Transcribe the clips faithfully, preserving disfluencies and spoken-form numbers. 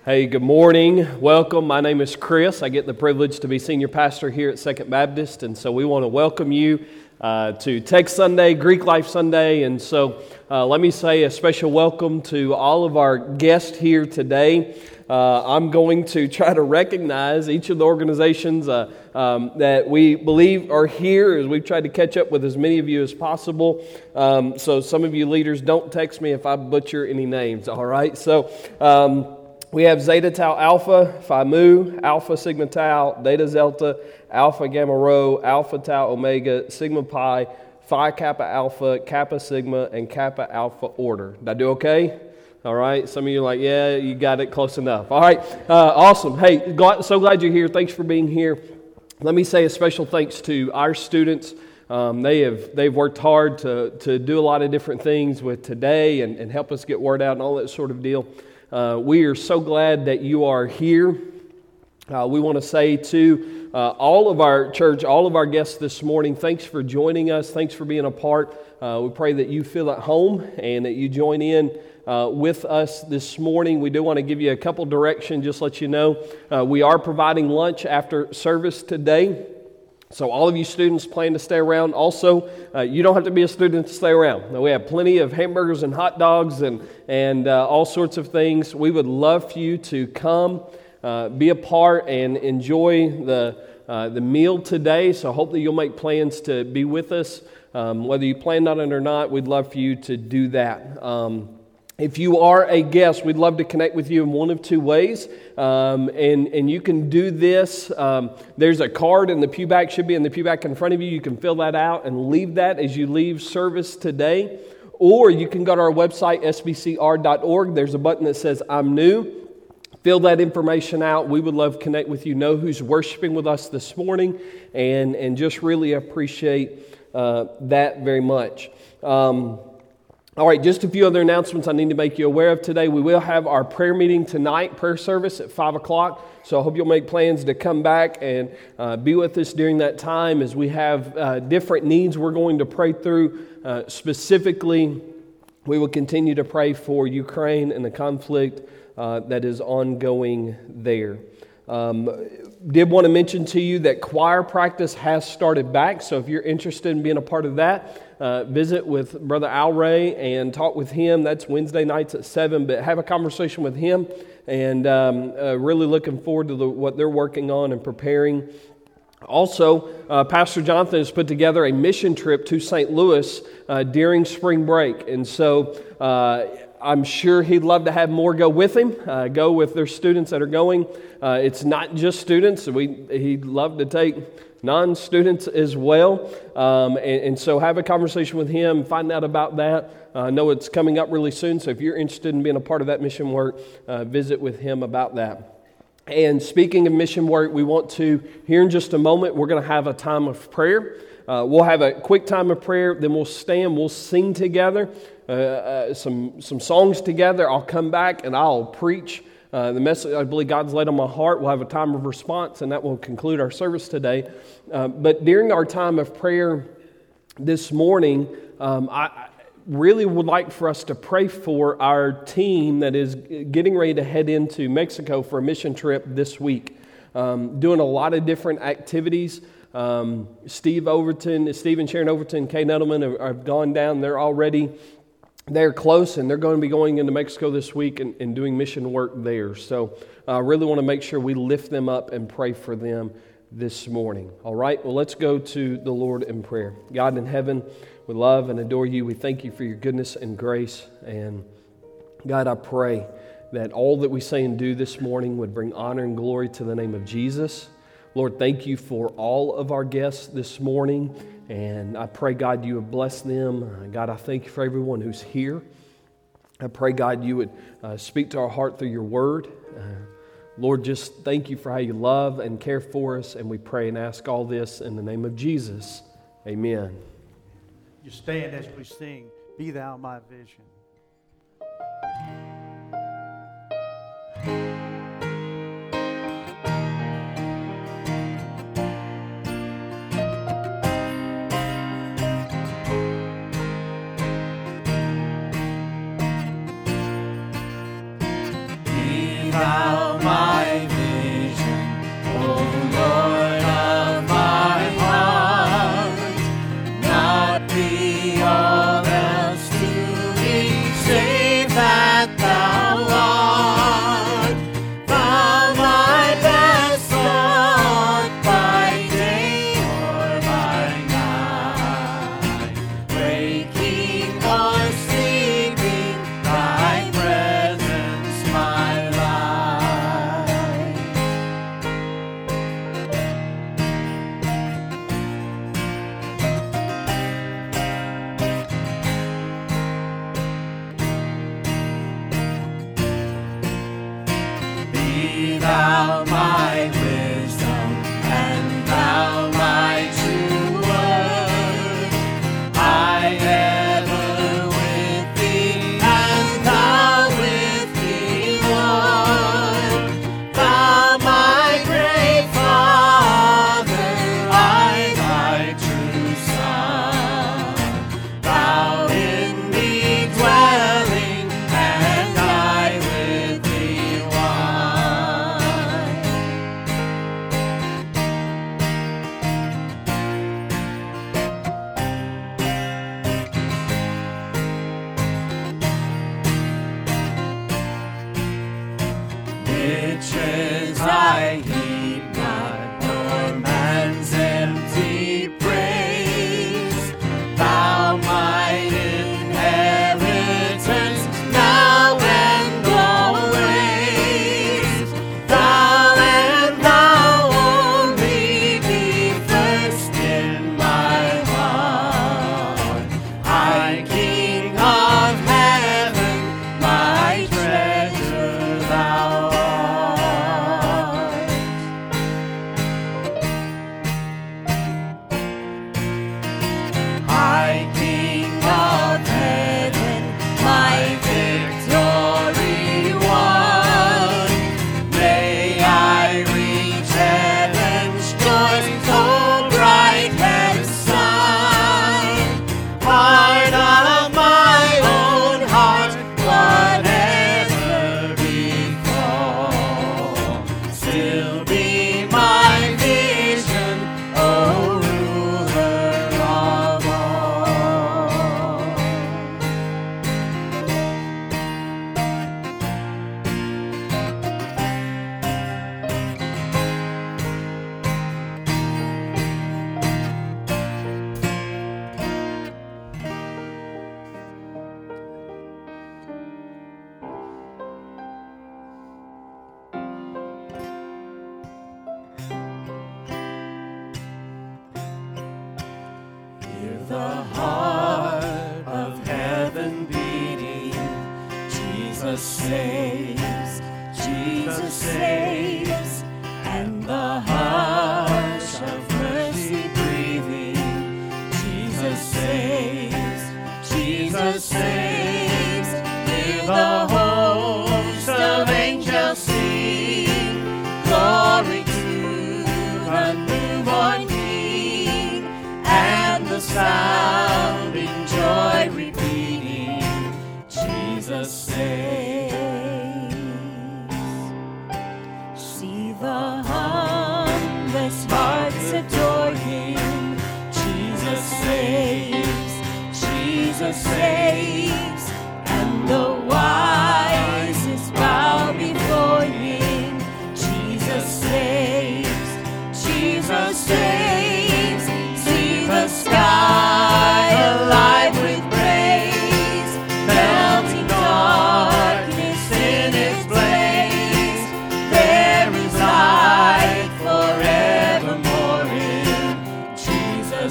Hey, good morning. Welcome. My name is Chris. I get the privilege to be senior pastor here at Second Baptist, and so we want to welcome you uh, to Tech Sunday, Greek Life Sunday, and so uh, let me say a special welcome to all of our guests here today. Uh, I'm going to try to recognize each of the organizations uh, um, that we believe are here as we've tried to catch up with as many of you as possible. Um, so some of you leaders, don't text me if I butcher any names, all right? So um, we have Zeta Tau Alpha, Phi Mu, Alpha Sigma Tau, Theta Zelta, Alpha Gamma Rho, Alpha Tau Omega, Sigma Pi, Phi Kappa Alpha, Kappa Sigma, and Kappa Alpha Order. Did I do okay? All right. Some of you are like, yeah, you got it close enough. All right. Uh, awesome. Hey, glad, so glad you're here. Thanks for being here. Let me say a special thanks to our students. Um, they have they've worked hard to to do a lot of different things with today and, and help us get word out and all that sort of deal. Uh, we are so glad that you are here. Uh, we want to say to uh, all of our church, all of our guests this morning, thanks for joining us. Thanks for being a part. Uh, we pray that you feel at home and that you join in uh, with us this morning. We do want to give you a couple directions, just let you know. Uh, we are providing lunch after service today. So all of you students plan to stay around. Also, uh, you don't have to be a student to stay around. Now, we have plenty of hamburgers and hot dogs and, and uh, all sorts of things. We would love for you to come, uh, be a part, and enjoy the uh, the meal today. So I hope that you'll make plans to be with us. Um, whether you planned on it or not, we'd love for you to do that. Um, If you are a guest, we'd love to connect with you in one of two ways, um, and, and you can do this. Um, there's a card in the pew back, should be in the pew back in front of you. You can fill that out and leave that as you leave service today. Or you can go to our website, s b c r dot org. There's a button that says, I'm new. Fill that information out. We would love to connect with you, know who's worshiping with us this morning, and, and just really appreciate uh, that very much. Um All right, just a few other announcements I need to make you aware of today. We will have our prayer meeting tonight, prayer service at five o'clock. So I hope you'll make plans to come back and uh, be with us during that time as we have uh, different needs we're going to pray through. Uh, specifically, we will continue to pray for Ukraine and the conflict uh, that is ongoing there. Um, did want to mention to you that choir practice has started back. So if you're interested in being a part of that, Uh, visit with Brother Al Ray and talk with him. That's Wednesday nights at seven, but have a conversation with him, and um, uh, really looking forward to the, what they're working on and preparing. Also, uh, Pastor Jonathan has put together a mission trip to Saint Louis uh, during spring break, and so uh, I'm sure he'd love to have more go with him, uh, go with their students that are going. Uh, it's not just students. We He'd love to take non-students as well, um, and, and so have a conversation with him, find out about that. Uh, I know it's coming up really soon, so if you're interested in being a part of that mission work, uh, visit with him about that. And speaking of mission work, we want to, here in just a moment, we're going to have a time of prayer. Uh, we'll have a quick time of prayer, then we'll stand, we'll sing together, uh, uh, some, some songs together. I'll come back and I'll preach Uh, the message I believe God's laid on my heart. We'll have a time of response, and that will conclude our service today. Uh, but during our time of prayer this morning, um, I, I really would like for us to pray for our team that is getting ready to head into Mexico for a mission trip this week. Um, doing a lot of different activities. Um, Steve Overton, Steve and Sharon Overton, Kay Nettleman have, have gone down. They're already They're close, and they're going to be going into Mexico this week and, and doing mission work there. So I uh, really want to make sure we lift them up and pray for them this morning. All right? Well, let's go to the Lord in prayer. God in heaven, we love and adore you. We thank you for your goodness and grace. And God, I pray that all that we say and do this morning would bring honor and glory to the name of Jesus. Lord, thank you for all of our guests this morning. And I pray, God, you would bless them. God, I thank you for everyone who's here. I pray, God, you would uh, speak to our heart through your word. Uh, Lord, just thank you for how you love and care for us. And we pray and ask all this in the name of Jesus. Amen. You stand as we sing, Be Thou My Vision. Thou Hear the heart of heaven beating. Jesus saves, Jesus saves, and the hush of mercy breathing. Jesus saves, Jesus saves. Hear the host of angels sing, glory to the newborn King, and the sounding joy repeating, Jesus saves. See the humblest hearts adore Him. Jesus saves, Jesus saves, and the wisest bow before Him. Jesus saves, Jesus saves. See the sky alive with praise, melting darkness in its blaze. There is light forevermore in Jesus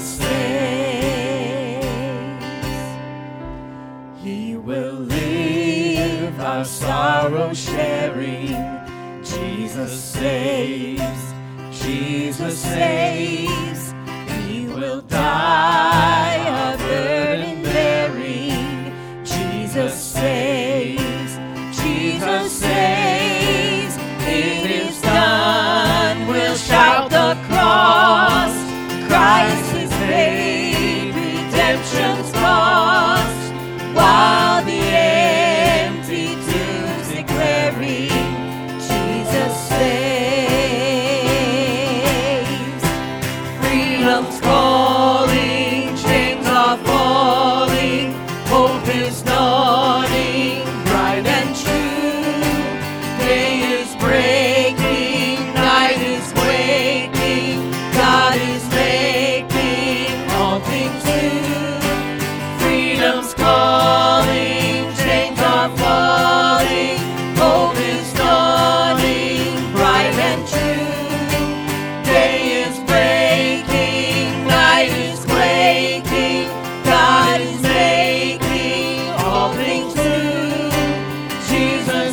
saves. He will live our sorrow sharing. Jesus saves, Jesus saves. He will die our burden bearing. Jesus saves, Jesus saves. It is done, we'll shout the cross. Christ is paid, redemption's cost, while the empty tombs declaring, Jesus saves. Freedom's calling, chains are falling, hope is dawning, bright and true. Day is breaking, night is waking, God is making all things new. Freedom's calling, chains are falling, hope is dawning, bright and true. Day is breaking, night is waking, God is making all things new. Jesus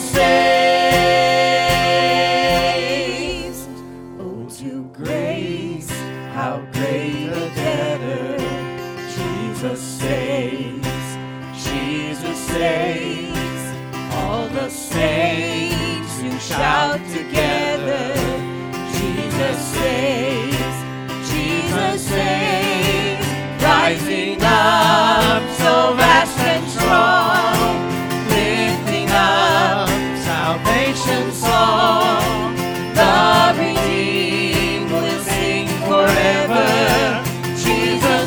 saves. Oh, to grace, how great a debtor. Jesus saves, Jesus saves. All the saints who shout together, Jesus saves, Jesus saves. Rising up so vast and strong, lifting up salvation's song. The redeemed will sing forever, Jesus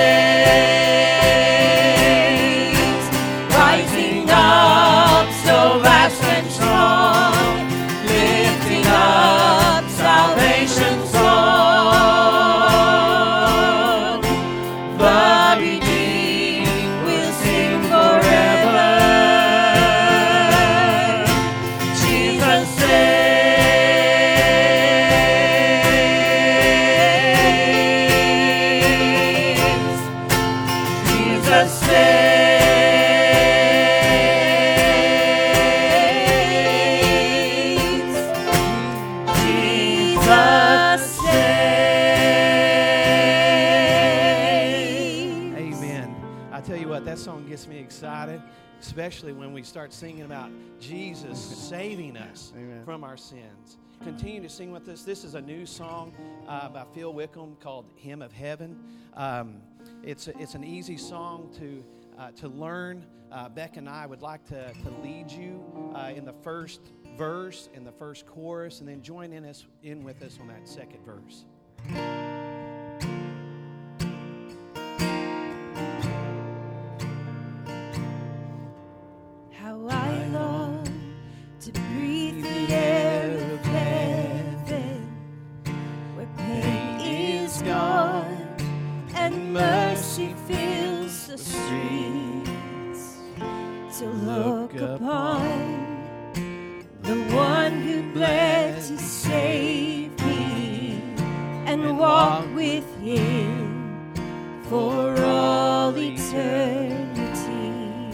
saves. Rising up so vast and strong, lifting up salvation's song. The redeemed will sing forever, Jesus saves, Jesus saves, Jesus saves. Amen. I tell you what, that song gets me excited, especially when we start singing about Jesus saving us Amen. from our sins. Continue to sing with us. This is a new song uh, by Phil Wickham called Hymn of Heaven. Um, it's, a, it's an easy song to, uh, to learn. Uh, Beck and I would like to, to lead you uh, in the first verse and the first chorus, and then join in, us, in with us on that second verse. How I long to breathe the air of heaven, where pain is gone and mercy fills the streets, to look upon the one who bled to save me and walk with him for all eternity.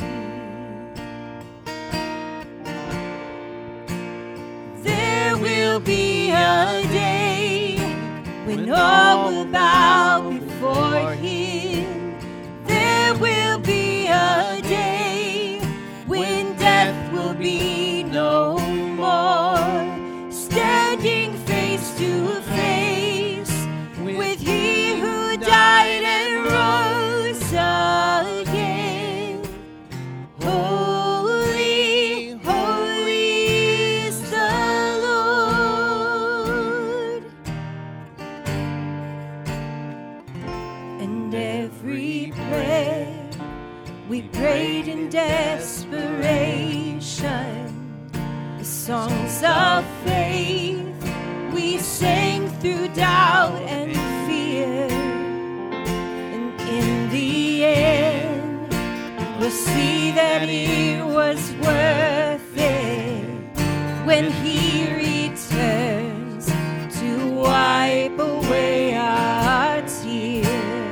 There will be a day when all will bow before Him. There will be a day when death will be no more, standing face to face with He who died and rose again. Holy, holy is the Lord. And every prayer we prayed in desperation, the songs of faith we sang through doubt and fear, and in the end we'll see that it was worth it when He returns to wipe away our tears.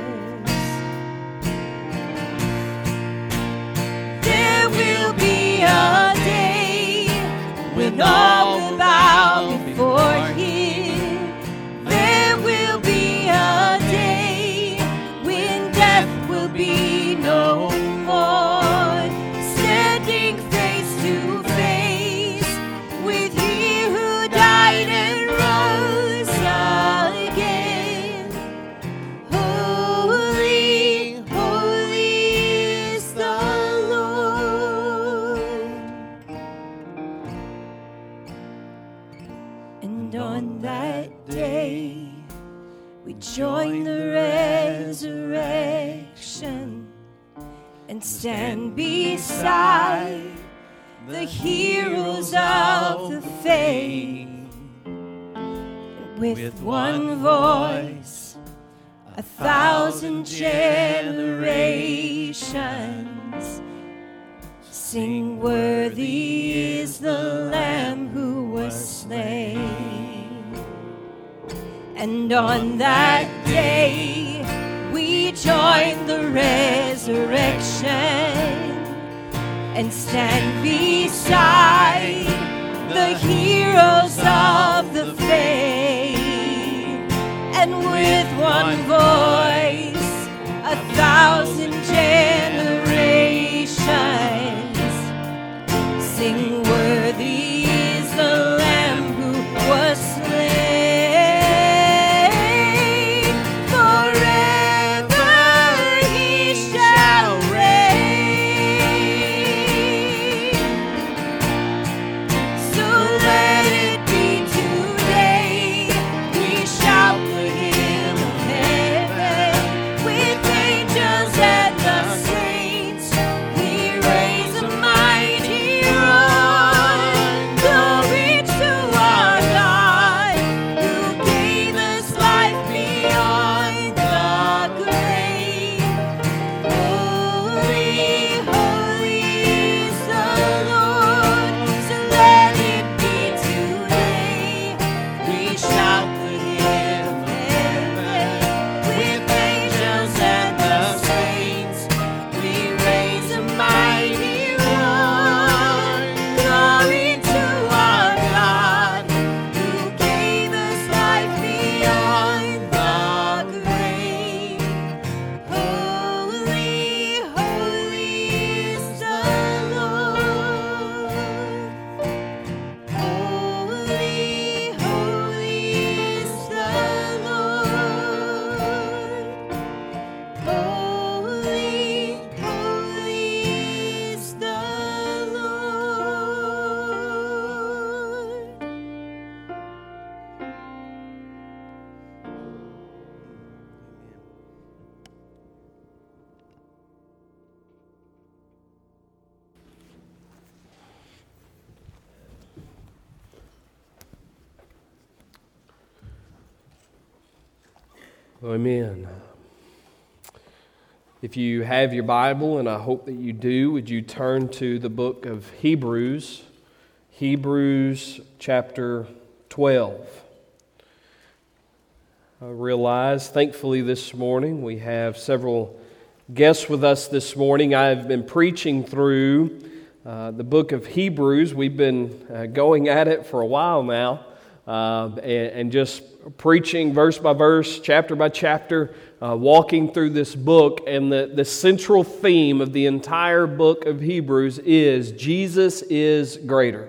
There will be a day when all will bow before Him. There will be a day when death will be no more, standing face to face with He who died and rose again. Holy, holy is the Lord. And on that day we join the resurrection and stand beside the heroes of the faith. With one voice, a thousand generations sing, worthy is the Lamb who was slain. And on that day we join the resurrection and stand beside the heroes of the faith. And with one voice, a thousand generations sing, worthy is the Lamb who was slain. Forever He shall reign. So let it be today. We shout the hymn of heaven with angels and the saints. We raise a mighty roar. Glory to our God who gave us life beyond the grave. Holy, holy is the Lord. So let it be today. We shout the hymn of heaven with angels and the saints. We raise a mighty roar. Glory to our God who gave us life beyond the grave. Holy, holy is the Lord. Holy, holy is the Lord. Holy, holy is the Lord. Amen. If you have your Bible, and I hope that you do, would you turn to the book of Hebrews, Hebrews chapter twelve. uh, realize, thankfully this morning we have several guests with us this morning. I've been preaching through uh, the book of Hebrews. We've been uh, going at it for a while now, uh, and, and just preaching verse by verse, chapter by chapter, uh, walking through this book. And the, the central theme of the entire book of Hebrews is Jesus is greater.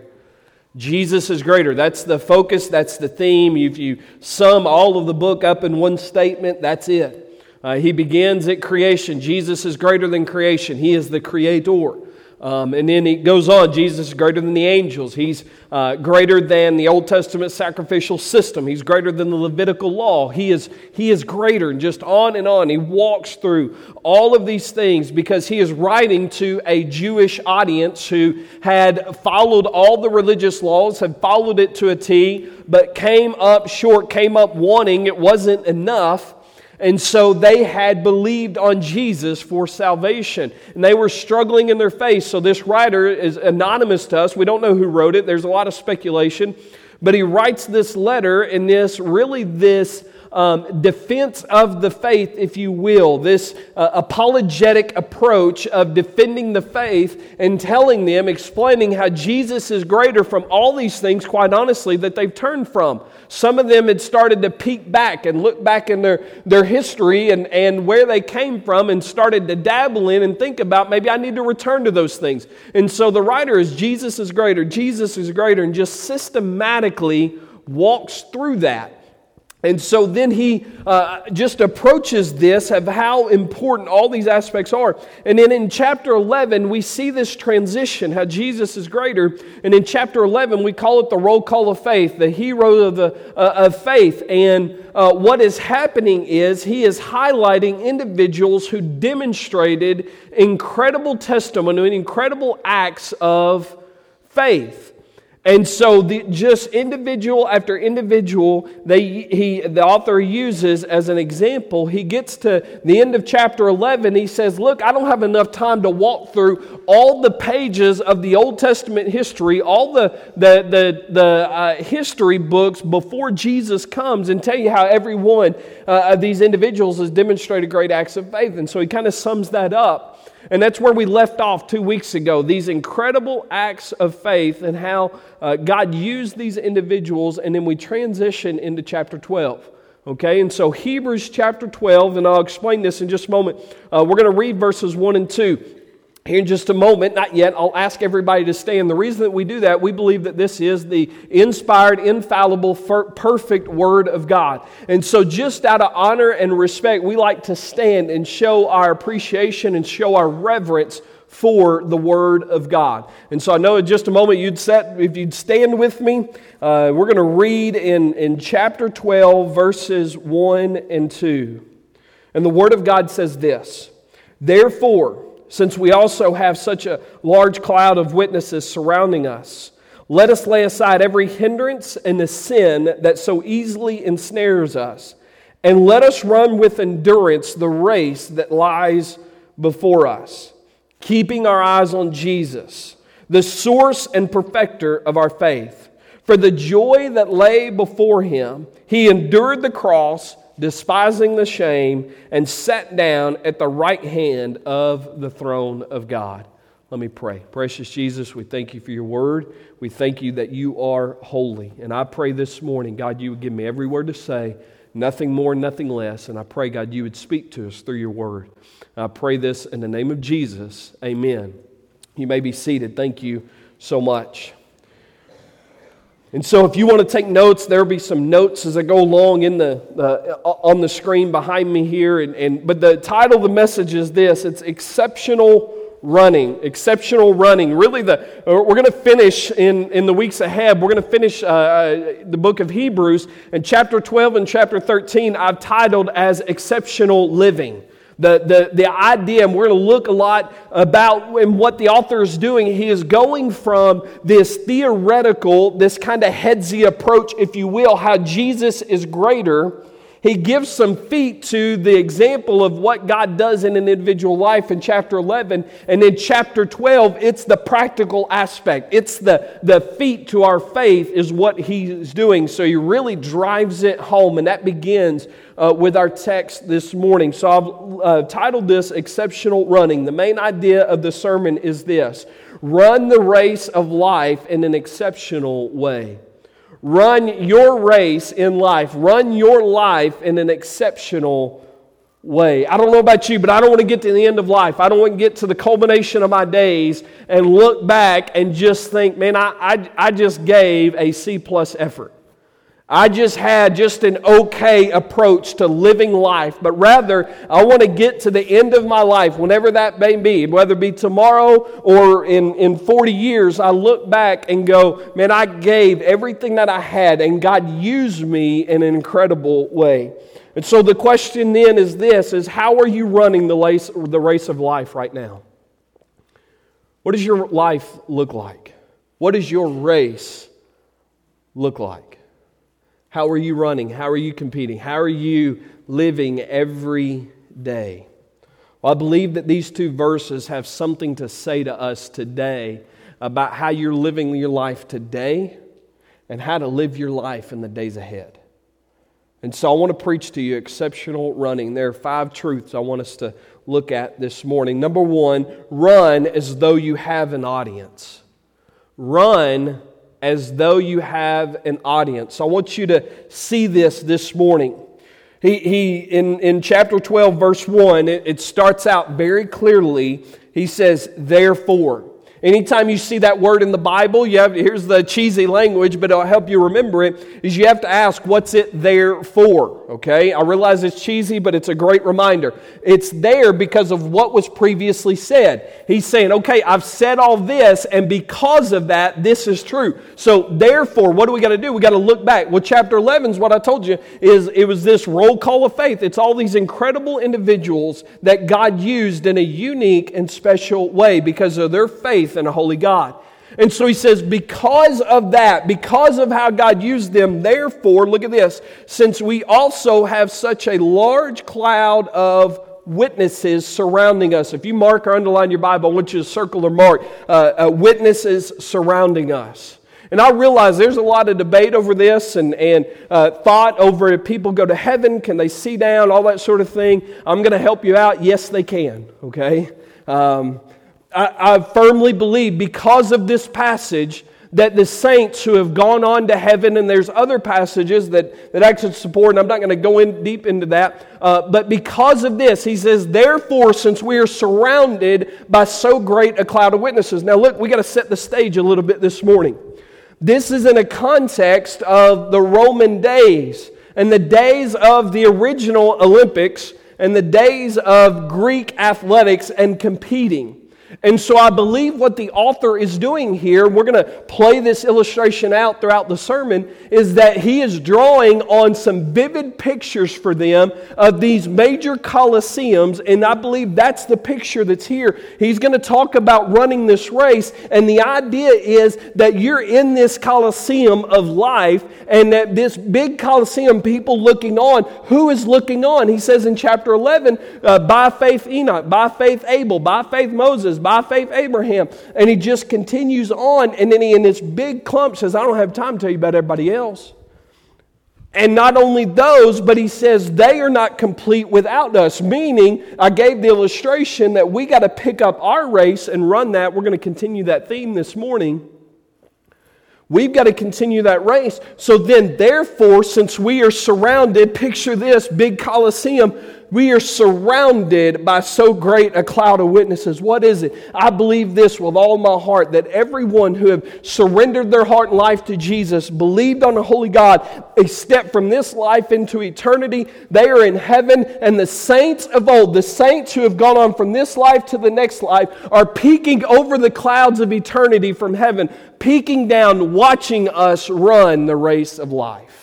Jesus is greater. That's the focus. That's the theme. If you sum all of the book up in one statement, that's it. Uh, he begins at creation. Jesus is greater than creation. He is the creator. Um, and then he goes on. Jesus is greater than the angels. He's uh, greater than the Old Testament sacrificial system. He's greater than the Levitical law. He is, he is greater, and just on and on. He walks through all of these things because he is writing to a Jewish audience who had followed all the religious laws, had followed it to a T, but came up short, came up wanting. It wasn't enough. And so they had believed on Jesus for salvation. And they were struggling in their faith. So this writer is anonymous to us. We don't know who wrote it. There's a lot of speculation. But he writes this letter in this, really this um, defense of the faith, if you will. This uh, apologetic approach of defending the faith and telling them, explaining how Jesus is greater from all these things, quite honestly, that they've turned from. Some of them had started to peek back and look back in their, their history and, and where they came from and started to dabble in and think about, maybe I need to return to those things. And so the writer is, Jesus is greater, Jesus is greater, and just systematically walks through that. And so then he uh, just approaches this of how important all these aspects are. And then in chapter eleven, we see this transition, how Jesus is greater. And in chapter eleven, we call it the roll call of faith, the hero of, the, uh, of faith. And uh, what is happening is he is highlighting individuals who demonstrated incredible testimony, incredible acts of faith. And so the, just individual after individual, they, he, the author uses as an example. He gets to the end of chapter eleven. He says, look, I don't have enough time to walk through all the pages of the Old Testament history, all the, the, the, the uh, history books before Jesus comes and tell you how every one uh, of these individuals has demonstrated great acts of faith. And so he kind of sums that up. And that's where we left off two weeks ago, these incredible acts of faith and how uh, God used these individuals, and then we transition into chapter twelve. Okay, and so Hebrews chapter twelve, and I'll explain this in just a moment. Uh, we're going to read verses one and two. Here in just a moment, not yet, I'll ask everybody to stand. The reason that we do that, we believe that this is the inspired, infallible, perfect Word of God. And so just out of honor and respect, we like to stand and show our appreciation and show our reverence for the Word of God. And so I know in just a moment you'd set, if you'd stand with me, uh, we're going to read in, in chapter twelve, verses one and two. And the Word of God says this, therefore, since we also have such a large cloud of witnesses surrounding us, let us lay aside every hindrance and the sin that so easily ensnares us, and let us run with endurance the race that lies before us, keeping our eyes on Jesus, the source and perfecter of our faith. For the joy that lay before him, he endured the cross, despising the shame, and sat down at the right hand of the throne of God. Let me pray. Precious Jesus, we thank you for your word. We thank you that you are holy. And I pray this morning, God, you would give me every word to say, nothing more, nothing less. And I pray, God, you would speak to us through your word. I pray this in the name of Jesus. Amen. You may be seated. Thank you so much. And so if you want to take notes, there will be some notes as I go along in the uh, on the screen behind me here. And, and But the title of the message is this. It's Exceptional Running. Exceptional Running. Really, the we're going to finish in, in the weeks ahead. We're going to finish uh, the book of Hebrews. And chapter twelve and chapter thirteen I've titled as Exceptional Living. The, the, the idea, and we're going to look a lot about and what the author is doing. He is going from this theoretical, this kind of headsy approach, if you will, how Jesus is greater. he gives some feet to the example of what God does in an individual life in chapter eleven. And in chapter twelve, it's the practical aspect. It's the, the feet to our faith is what he's doing. So he really drives it home. And that begins uh, with our text this morning. So I've uh, titled this Exceptional Running. The main idea of the sermon is this: run the race of life in an exceptional way. Run your race in life. Run your life in an exceptional way. I don't know about you, but I don't want to get to the end of life. I don't want to get to the culmination of my days and look back and just think, man, I, I, I just gave a C plus effort. I just had just an okay approach to living life, but rather I want to get to the end of my life, whenever that may be, whether it be tomorrow or in, in forty years, I look back and go, man, I gave everything that I had and God used me in an incredible way. And so the question then is this, is how are you running the race, the race of life right now? What does your life look like? What does your race look like? How are you running? How are you competing? How are you living every day? Well, I believe that these two verses have something to say to us today about how you're living your life today and how to live your life in the days ahead. And so I want to preach to you exceptional running. There are five truths I want us to look at this morning. Number one, run as though you have an audience. Run as though you have an audience. I want you to see this this morning. He, he in, in chapter twelve, verse one, it, it starts out very clearly. He says, therefore. Anytime you see that word in the Bible, you have, here's the cheesy language, but it'll help you remember it, is you have to ask, what's it there for? Okay? I realize it's cheesy, but it's a great reminder. It's there because of what was previously said. He's saying, okay, I've said all this, and because of that, this is true. So, therefore, what do we got to do? We got to look back. Well, chapter eleven is what I told you, is it was this roll call of faith. It's all these incredible individuals that God used in a unique and special way because of their faith and a holy God. And so he says, because of that, because of how God used them, therefore, look at this, since we also have such a large cloud of witnesses surrounding us. If you mark or underline your Bible, I want you to circle or mark uh, uh, witnesses surrounding us. And I realize there's a lot of debate over this and, and uh, thought over if people go to heaven, can they see down, all that sort of thing. I'm going to help you out. Yes, they can, okay? Um I, I firmly believe because of this passage that the saints who have gone on to heaven, and there's other passages that, that actually support, and I'm not going to go in deep into that, uh, but because of this, he says, therefore, since we are surrounded by so great a cloud of witnesses. Now look, we got to set the stage a little bit this morning. This is in a context of the Roman days, and the days of the original Olympics, and the days of Greek athletics and competing. And so I believe what the author is doing here, we're going to play this illustration out throughout the sermon, is that he is drawing on some vivid pictures for them of these major coliseums, and I believe that's the picture that's here. He's going to talk about running this race, and the idea is that you're in this coliseum of life, and that this big coliseum, people looking on. Who is looking on? He says in chapter eleven, uh, by faith Enoch, by faith Abel, by faith Moses, by faith Abraham. And he just continues on, and then he in this big clump says, I don't have time to tell you about everybody else. And not only those, but he says they are not complete without us. Meaning, I gave the illustration that we got to pick up our race and run that. We're going to continue that theme this morning. We've got to continue that race. So then, therefore, since we are surrounded, picture this, big coliseum, we are surrounded by so great a cloud of witnesses. What is it? I believe this with all my heart, that everyone who have surrendered their heart and life to Jesus, believed on the Holy God, a step from this life into eternity, they are in heaven, and the saints of old, the saints who have gone on from this life to the next life, are peeking over the clouds of eternity from heaven, peeking down, watching us run the race of life.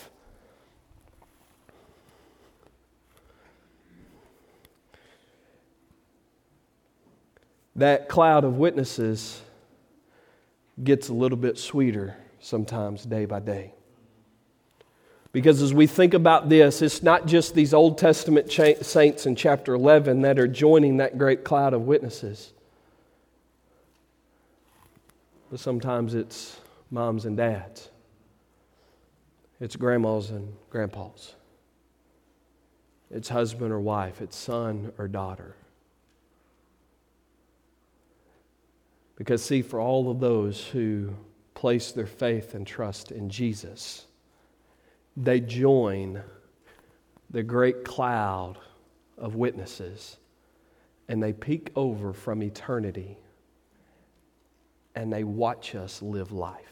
That cloud of witnesses gets a little bit sweeter sometimes day by day. Because as we think about this, it's not just these Old Testament cha- saints in chapter eleven that are joining that great cloud of witnesses. But sometimes it's moms and dads. It's grandmas and grandpas. It's husband or wife. It's son or daughter. Because see, for all of those who place their faith and trust in Jesus, they join the great cloud of witnesses and they peek over from eternity and they watch us live life.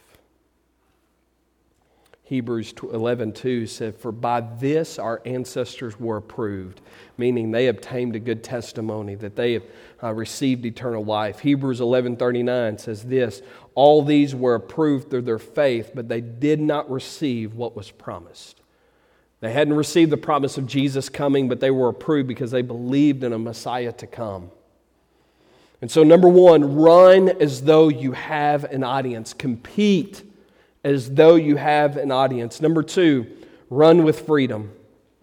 Hebrews eleven two said, "For by this our ancestors were approved," meaning they obtained a good testimony, that they have uh, received eternal life. Hebrews eleven thirty-nine says this, "All these were approved through their faith, but they did not receive what was promised." They hadn't received the promise of Jesus coming, but they were approved because they believed in a Messiah to come. And so number one, run as though you have an audience. Compete as though you have an audience. Number two, run with freedom.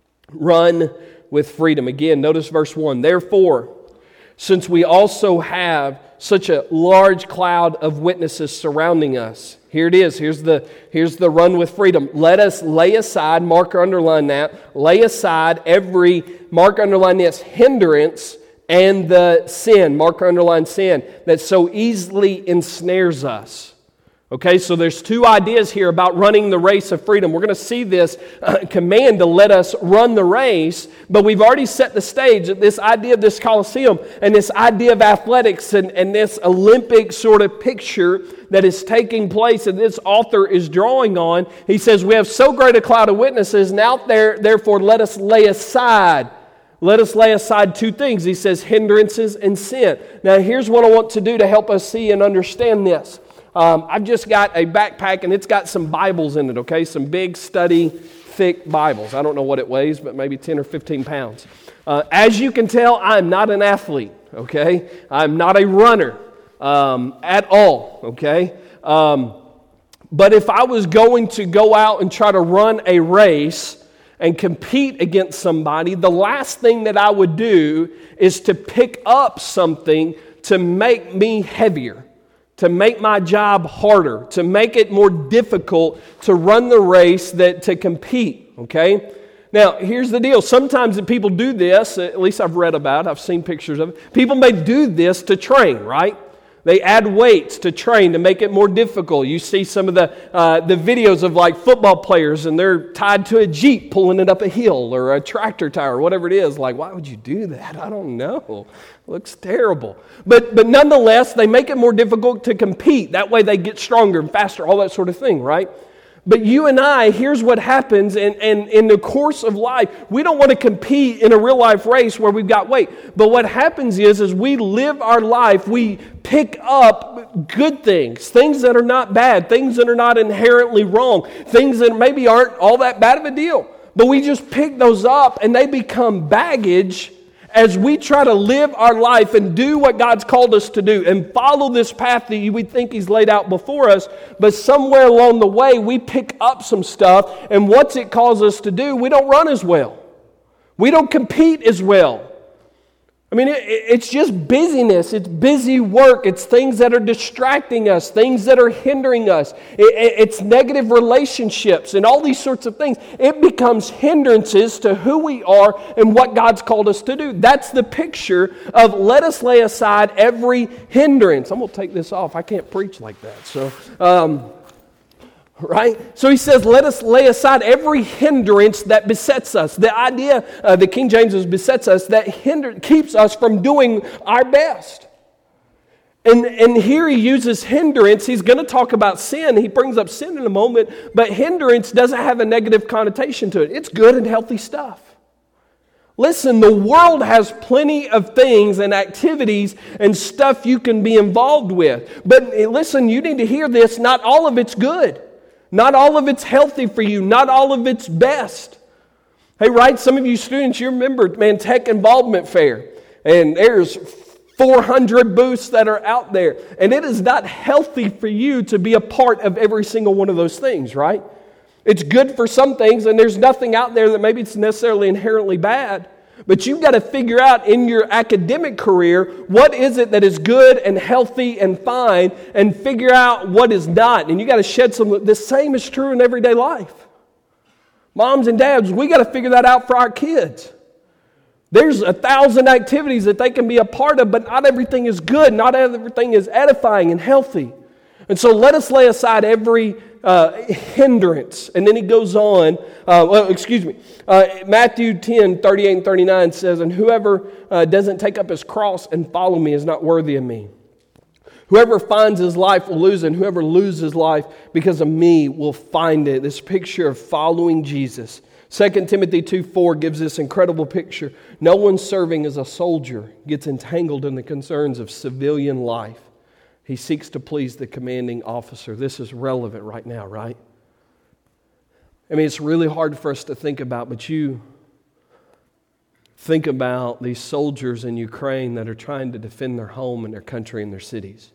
Run with freedom. Again, notice verse one. "Therefore, since we also have such a large cloud of witnesses surrounding us." Here it is. Here's the, here's the run with freedom. "Let us lay aside," mark or underline that, "lay aside every," mark, underline this, "hindrance and the sin," mark or underline sin, "that so easily ensnares us." Okay, so there's two ideas here about running the race of freedom. We're going to see this uh, command to let us run the race, but we've already set the stage. This idea of this Colosseum and this idea of athletics and, and this Olympic sort of picture that is taking place and this author is drawing on. He says, we have so great a cloud of witnesses, now there, therefore let us lay aside. Let us lay aside two things. He says hindrances and sin. Now here's what I want to do to help us see and understand this. Um, I've just got a backpack and it's got some Bibles in it, okay? Some big, study, thick Bibles. I don't know what it weighs, but maybe ten or fifteen pounds. Uh, as you can tell, I'm not an athlete, okay? I'm not a runner um, at all, okay? Um, but if I was going to go out and try to run a race and compete against somebody, the last thing that I would do is to pick up something to make me heavier, to make my job harder, to make it more difficult to run the race, that to compete, okay? Now, here's the deal. Sometimes that people do this, at least I've read about it, I've seen pictures of it. People may do this to train, right? They add weights to train to make it more difficult. You see some of the uh, the videos of like football players and they're tied to a Jeep pulling it up a hill or a tractor tire or whatever it is. Like, why would you do that? I don't know. It looks terrible. But but nonetheless, they make it more difficult to compete. That way they get stronger and faster, all that sort of thing, right? But you and I, here's what happens, and, and in the course of life, we don't want to compete in a real life race where we've got weight. But what happens is, as we live our life, we pick up good things, things that are not bad, things that are not inherently wrong, things that maybe aren't all that bad of a deal. But we just pick those up and they become baggage as we try to live our life and do what God's called us to do and follow this path that we think He's laid out before us. But somewhere along the way, we pick up some stuff, and what's it cause us to do? We don't run as well. We don't compete as well. I mean, it, it's just busyness. It's busy work. It's things that are distracting us, things that are hindering us. It, it, it's negative relationships and all these sorts of things. It becomes hindrances to who we are and what God's called us to do. That's the picture of let us lay aside every hindrance. I'm going to take this off. I can't preach like that. So, um, right? So he says, let us lay aside every hindrance that besets us. The idea, uh, the King James is besets us, that hinder, keeps us from doing our best. And, and here he uses hindrance. He's going to talk about sin. He brings up sin in a moment, but hindrance doesn't have a negative connotation to it. It's good and healthy stuff. Listen, the world has plenty of things and activities and stuff you can be involved with. But listen, you need to hear this. Not all of it's good. Not all of it's healthy for you. Not all of it's best. Hey, right? Some of you students, you remember, man, Tech Involvement Fair. And there's four hundred booths that are out there. And it is not healthy for you to be a part of every single one of those things, right? It's good for some things, and there's nothing out there that maybe it's necessarily inherently bad. But you've got to figure out in your academic career, what is it that is good and healthy and fine, and figure out what is not. And you got to shed some. The same is true in everyday life. Moms and dads, we got to figure that out for our kids. There's a thousand activities that they can be a part of, but not everything is good. Not everything is edifying and healthy. And so let us lay aside every uh, hindrance. And then he goes on, uh, well, excuse me, uh, Matthew ten, thirty-eight and thirty-nine says, and whoever uh, doesn't take up his cross and follow me is not worthy of me. Whoever finds his life will lose it, and whoever loses life because of me will find it. This picture of following Jesus. Second Timothy two four gives this incredible picture. No one serving as a soldier gets entangled in the concerns of civilian life. He seeks to please the commanding officer. This is relevant right now, right? I mean, it's really hard for us to think about, but you think about these soldiers in Ukraine that are trying to defend their home and their country and their cities.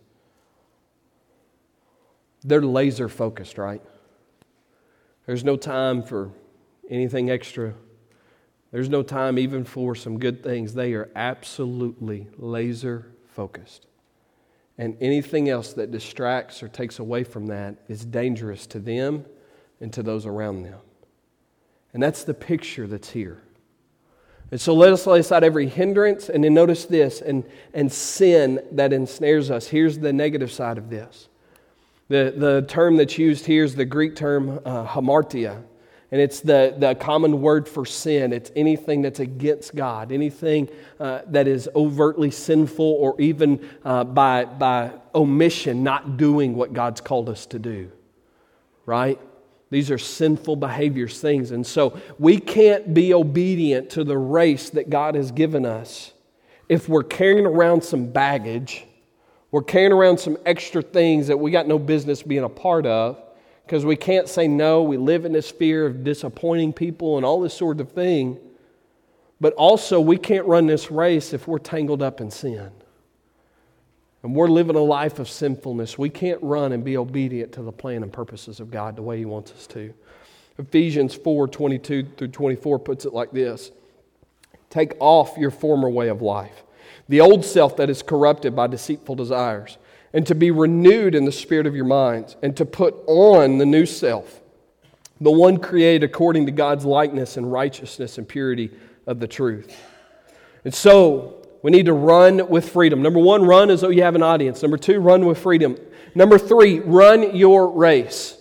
They're laser focused, right? There's no time for anything extra. There's no time even for some good things. They are absolutely laser focused. And anything else that distracts or takes away from that is dangerous to them and to those around them. And that's the picture that's here. And so let us lay aside every hindrance, and then notice this, and, and sin that ensnares us. Here's the negative side of this. The, the term that's used here is the Greek term uh, hamartia. And it's the, the common word for sin. It's anything that's against God, anything uh, that is overtly sinful, or even uh, by, by omission, not doing what God's called us to do. Right? These are sinful behaviors, things. And so we can't be obedient to the race that God has given us if we're carrying around some baggage, we're carrying around some extra things that we got no business being a part of. Because we can't say no. We live in this fear of disappointing people and all this sort of thing. But also, we can't run this race if we're tangled up in sin. And we're living a life of sinfulness. We can't run and be obedient to the plan and purposes of God the way He wants us to. Ephesians four, twenty-two through twenty-four puts it like this. Take off your former way of life, the old self that is corrupted by deceitful desires, and to be renewed in the spirit of your minds, and to put on the new self, the one created according to God's likeness and righteousness and purity of the truth. And so, we need to run with freedom. Number one, run as though you have an audience. Number two, run with freedom. Number three, run your race.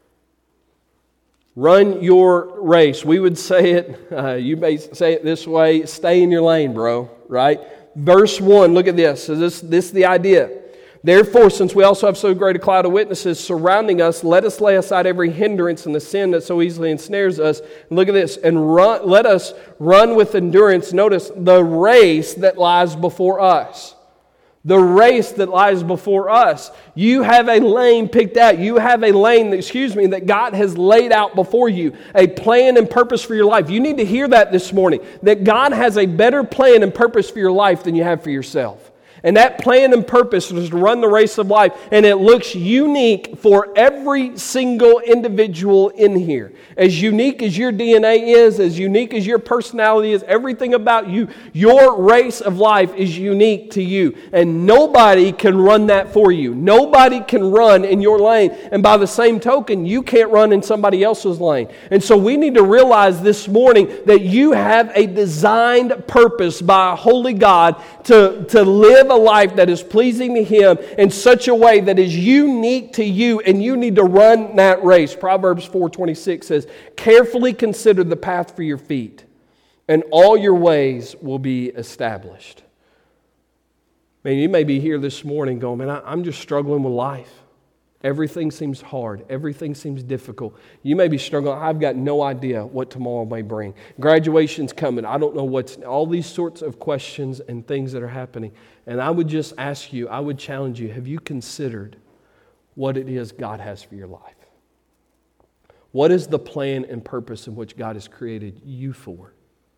Run your race. We would say it, uh, you may say it this way, stay in your lane, bro, right? Verse one, look at this. So this, this is the idea. Therefore, since we also have so great a cloud of witnesses surrounding us, let us lay aside every hindrance and the sin that so easily ensnares us. And look at this. And run, let us run with endurance. Notice the race that lies before us. The race that lies before us. You have a lane picked out. You have a lane, excuse me, that God has laid out before you. A plan and purpose for your life. You need to hear that this morning. That God has a better plan and purpose for your life than you have for yourself. And that plan and purpose is to run the race of life. And it looks unique for every single individual in here. As unique as your D N A is, as unique as your personality is, everything about you, your race of life is unique to you. And nobody can run that for you. Nobody can run in your lane. And by the same token, you can't run in somebody else's lane. And so we need to realize this morning that you have a designed purpose by a holy God to, to live a life that is pleasing to Him in such a way that is unique to you, and you need to run that race. Proverbs four twenty-six says, carefully consider the path for your feet, and all your ways will be established. Man, you may be here this morning going, man, I'm just struggling with life. Everything seems hard. Everything seems difficult. You may be struggling. I've got no idea what tomorrow may bring. Graduation's coming. I don't know what's... All these sorts of questions and things that are happening. And I would just ask you, I would challenge you, have you considered what it is God has for your life? What is the plan and purpose in which God has created you for?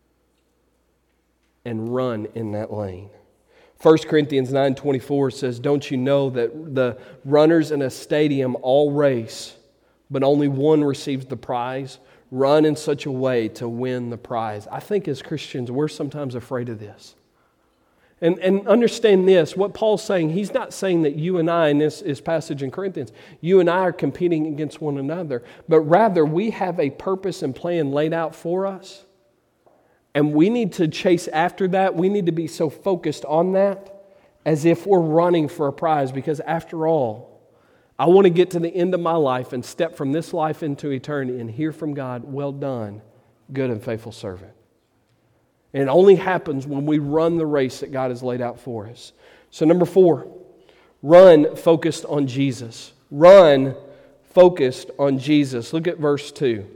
And run in that lane. First Corinthians nine twenty-four says, don't you know that the runners in a stadium all race, but only one receives the prize. Run in such a way to win the prize. I think as Christians, we're sometimes afraid of this. And, and understand this, what Paul's saying, he's not saying that you and I, in this, this passage in Corinthians, you and I are competing against one another, but rather we have a purpose and plan laid out for us. And we need to chase after that. We need to be so focused on that as if we're running for a prize, because after all, I want to get to the end of my life and step from this life into eternity and hear from God, well done, good and faithful servant. And it only happens when we run the race that God has laid out for us. So number four, run focused on Jesus. Run focused on Jesus. Look at verse two.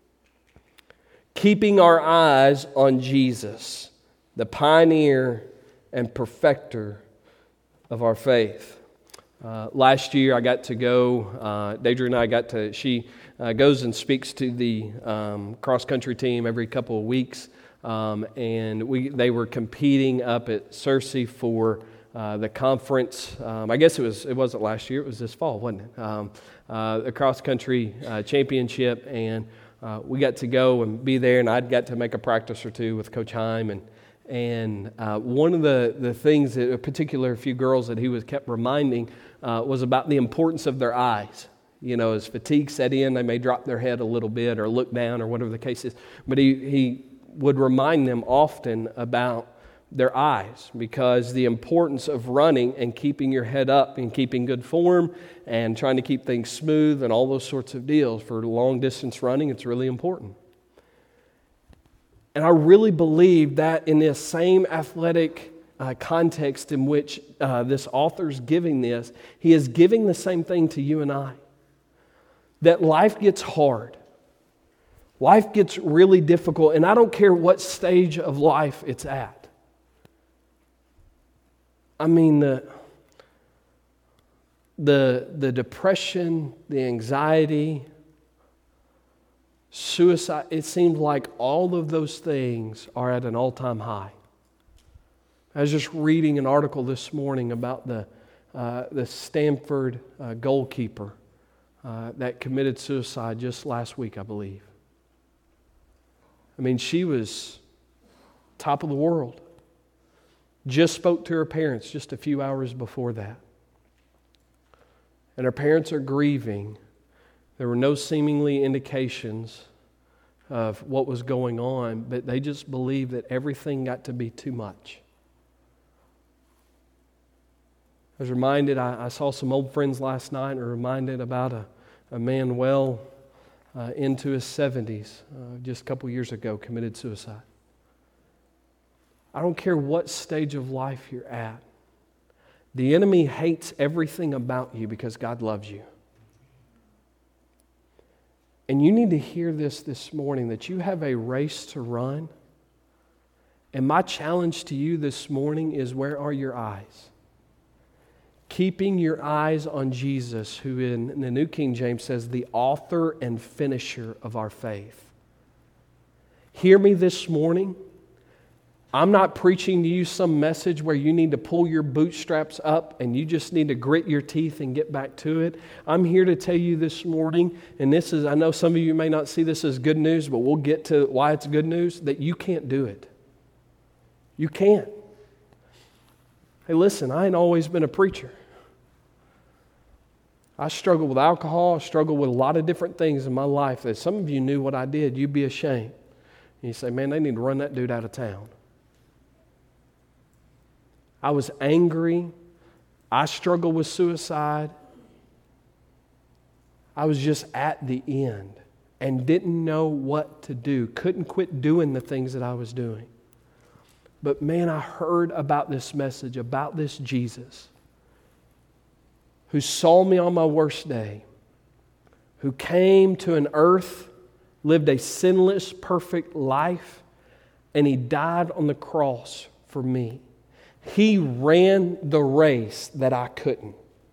Keeping our eyes on Jesus, the pioneer and perfecter of our faith. Uh, last year I got to go, uh, Deidre and I got to, she uh, goes and speaks to the um, cross-country team every couple of weeks, um, and we they were competing up at Searcy for uh, the conference. Um, I guess it was it wasn't last year, it was this fall, wasn't it? Um, uh, the cross-country uh, championship, and uh, we got to go and be there, and I'd got to make a practice or two with Coach Heim, and And uh, one of the, the things, that a particular few girls that he was kept reminding uh, was about the importance of their eyes. You know, as fatigue set in, they may drop their head a little bit or look down or whatever the case is. But he, he would remind them often about their eyes, because the importance of running and keeping your head up and keeping good form and trying to keep things smooth and all those sorts of deals for long distance running, it's really important. And I really believe that in this same athletic uh, context in which uh, this author's giving this, he is giving the same thing to you and I. That life gets hard. Life gets really difficult, and I don't care what stage of life it's at. I mean, the, the, the depression, the anxiety, suicide, it seems like all of those things are at an all-time high. I was just reading an article this morning about the uh, the Stanford uh, goalkeeper uh, that committed suicide just last week, I believe. I mean, she was top of the world. Just spoke to her parents just a few hours before that. And her parents are grieving. There were no seemingly indications of what was going on, but they just believed that everything got to be too much. I was reminded, I, I saw some old friends last night and were reminded about a, a man well uh, into his seventies, uh, just a couple years ago, committed suicide. I don't care what stage of life you're at. The enemy hates everything about you because God loves you. And you need to hear this this morning, that you have a race to run. And my challenge to you this morning is, where are your eyes? Keeping your eyes on Jesus, who in the New King James says, the author and finisher of our faith. Hear me this morning. I'm not preaching to you some message where you need to pull your bootstraps up and you just need to grit your teeth and get back to it. I'm here to tell you this morning, and this is, I know some of you may not see this as good news, but we'll get to why it's good news, that you can't do it. You can't. Hey, listen, I ain't always been a preacher. I struggled with alcohol. I struggled with a lot of different things in my life that some of you knew what I did. You'd be ashamed. And you say, man, they need to run that dude out of town. I was angry. I struggled with suicide. I was just at the end and didn't know what to do. Couldn't quit doing the things that I was doing. But man, I heard about this message, about this Jesus, who saw me on my worst day, who came to an earth, lived a sinless, perfect life, and He died on the cross for me. He ran the race that I couldn't.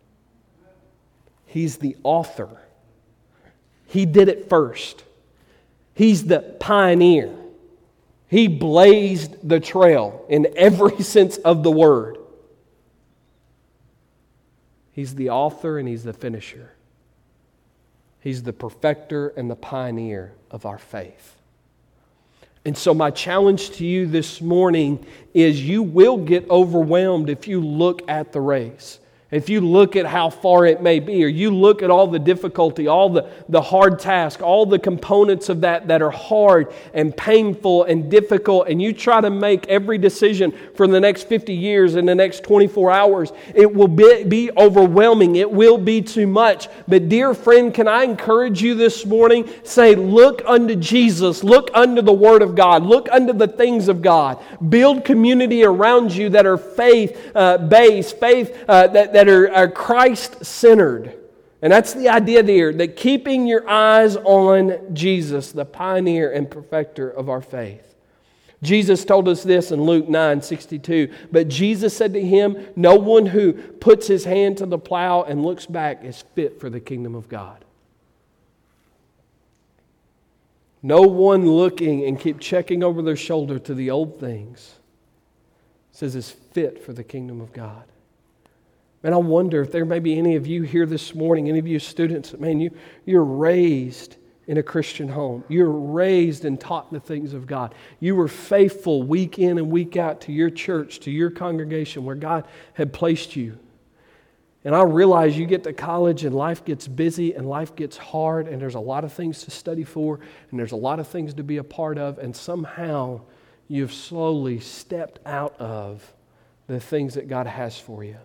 He's the author. He did it first. He's the pioneer. He blazed the trail in every sense of the word. He's the author and He's the finisher. He's the perfecter and the pioneer of our faith. And so my challenge to you this morning is you will get overwhelmed if you look at the race. If you look at how far it may be, or you look at all the difficulty, all the, the hard task, all the components of that that are hard and painful and difficult, and you try to make every decision for the next fifty years in the next twenty-four hours, it will be, be overwhelming. It will be too much. But dear friend, can I encourage you this morning? Say, look unto Jesus. Look unto the Word of God. Look unto the things of God. Build community around you that are faith-based, uh, faith uh, that, that are, are Christ-centered. And that's the idea there, that keeping your eyes on Jesus, the pioneer and perfecter of our faith. Jesus told us this in Luke nine sixty-two. But Jesus said to him, no one who puts his hand to the plow and looks back is fit for the kingdom of God. No one looking and keep checking over their shoulder to the old things says is fit for the kingdom of God. And I wonder if there may be any of you here this morning, any of you students, man, you, you're raised in a Christian home. You're raised and taught the things of God. You were faithful week in and week out to your church, to your congregation where God had placed you. And I realize you get to college and life gets busy and life gets hard and there's a lot of things to study for and there's a lot of things to be a part of, and somehow you've slowly stepped out of the things that God has for you.